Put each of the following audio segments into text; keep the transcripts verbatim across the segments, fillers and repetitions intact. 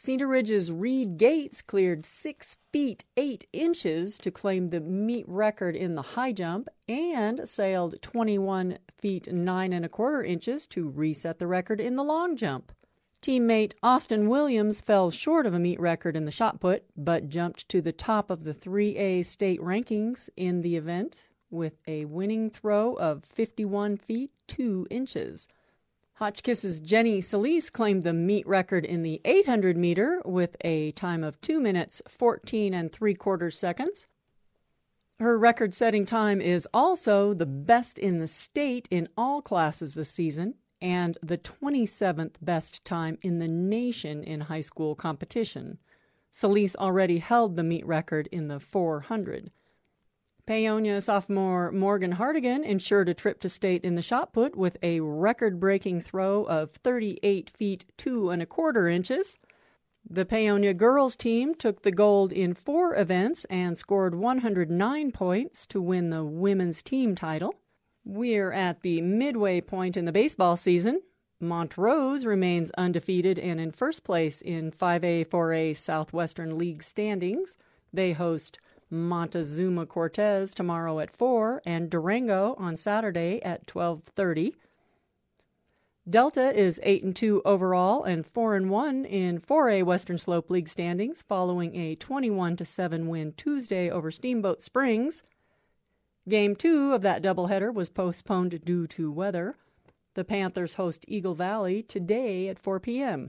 Cedar Ridge's Reed Gates cleared six feet eight inches to claim the meet record in the high jump and sailed twenty-one feet nine and a quarter inches to reset the record in the long jump. Teammate Austin Williams fell short of a meet record in the shot put, but jumped to the top of the three A state rankings in the event with a winning throw of fifty-one feet two inches. Hotchkiss's Jenny Solis claimed the meet record in the eight hundred meter with a time of two minutes, fourteen and three quarters seconds. Her record-setting time is also the best in the state in all classes this season, and the twenty-seventh best time in the nation in high school competition. Solis already held the meet record in the four hundred. Paonia sophomore Morgan Hardigan ensured a trip to state in the shot put with a record-breaking throw of thirty-eight feet two and a quarter inches. The Paonia girls team took the gold in four events and scored one hundred nine points to win the women's team title. We're at the midway point in the baseball season. Montrose remains undefeated and in first place in five A four A Southwestern League standings. They host Montezuma Cortez tomorrow at four and Durango on Saturday at twelve thirty. Delta is eight and two overall and four and one in four A Western Slope League standings following a twenty-one to seven win Tuesday over Steamboat Springs. Game two of that doubleheader was postponed due to weather. The Panthers host Eagle Valley today at four p.m.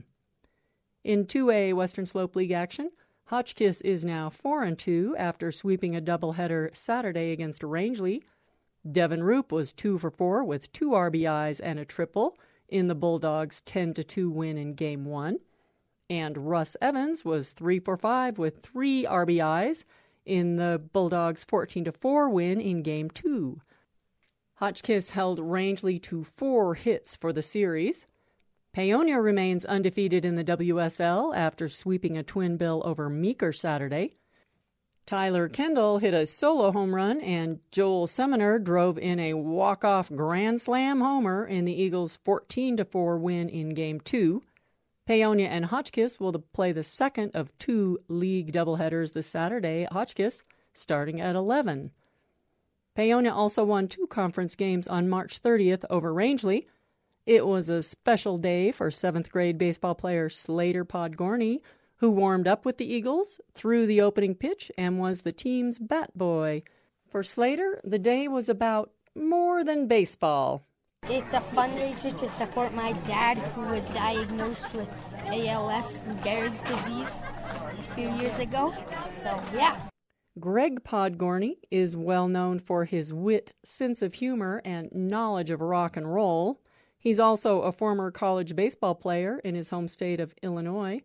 In two A Western Slope League action, Hotchkiss is now four and two after sweeping a doubleheader Saturday against Rangeley. Devin Roop was two for four with two R B Is and a triple in the Bulldogs' ten to two win in Game one. And Russ Evans was three for five with three R B Is in the Bulldogs' fourteen to four win in Game two. Hotchkiss held Rangeley to four hits for the series. Paonia remains undefeated in the W S L after sweeping a twin bill over Meeker Saturday. Tyler Kendall hit a solo home run, and Joel Seminer drove in a walk-off grand slam homer in the Eagles' fourteen to four win in Game two. Paonia and Hotchkiss will play the second of two league doubleheaders this Saturday at Hotchkiss, starting at eleven. Paonia also won two conference games on March thirtieth over Rangeley. It was a special day for seventh grade baseball player Slater Podgorny, who warmed up with the Eagles, threw the opening pitch, and was the team's bat boy. For Slater, the day was about more than baseball. It's a fundraiser to support my dad, who was diagnosed with A L S, Gehrig's disease, a few years ago. So, yeah. Greg Podgorny is well known for his wit, sense of humor, and knowledge of rock and roll. He's also a former college baseball player in his home state of Illinois.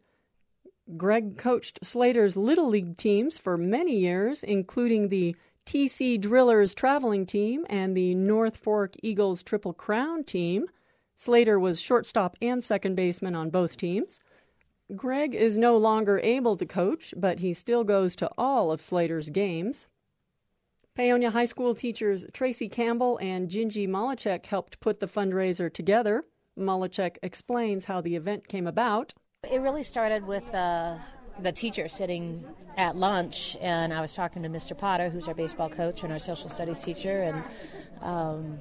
Greg coached Slater's Little League teams for many years, including the T C Drillers traveling team and the North Fork Eagles Triple Crown team. Slater was shortstop and second baseman on both teams. Greg is no longer able to coach, but he still goes to all of Slater's games. Paonia High School teachers Tracy Campbell and Gingy Malachek helped put the fundraiser together. Malachek explains how the event came about. It really started with uh, the teacher sitting at lunch, and I was talking to Mister Potter, who's our baseball coach and our social studies teacher, and um,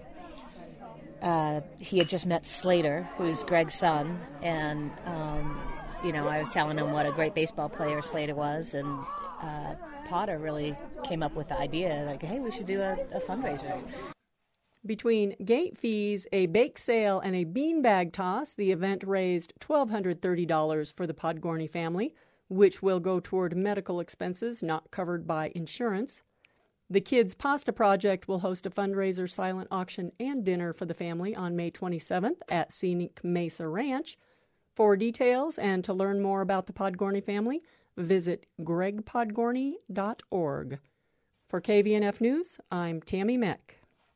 uh, he had just met Slater, who's Greg's son, and um, you know, I was telling him what a great baseball player Slater was, and uh, Potter really came up with the idea, like, hey, we should do a, a fundraiser. Between gate fees, a bake sale, and a beanbag toss, the event raised one thousand two hundred thirty dollars for the Podgorny family, which will go toward medical expenses not covered by insurance. The Kids Pasta Project will host a fundraiser silent auction and dinner for the family on May twenty-seventh at Scenic Mesa Ranch. For details and to learn more about the Podgorny family, visit greg podgorny dot org. For K V N F News, I'm Tammy Meck.